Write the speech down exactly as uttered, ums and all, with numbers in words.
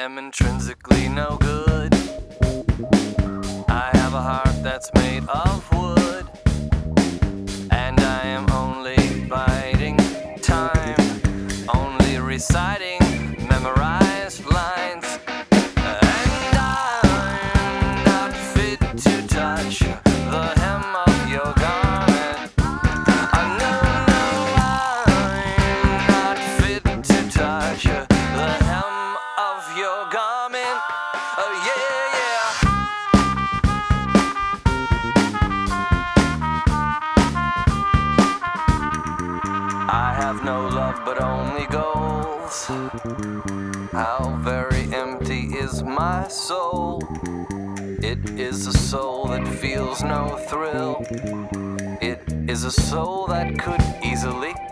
am intrinsically no good. I have a heart that's made of wood, and I am only biding time, only reciting memorized lines. And I'm not fit to touch the hem of your garment. I know, no, I'm not fit to touch the hem of your garment. Oh yeah, yeah. I have no love but only goals. How very empty is my soul. It is a soul that feels no thrill. It is a soul that could easily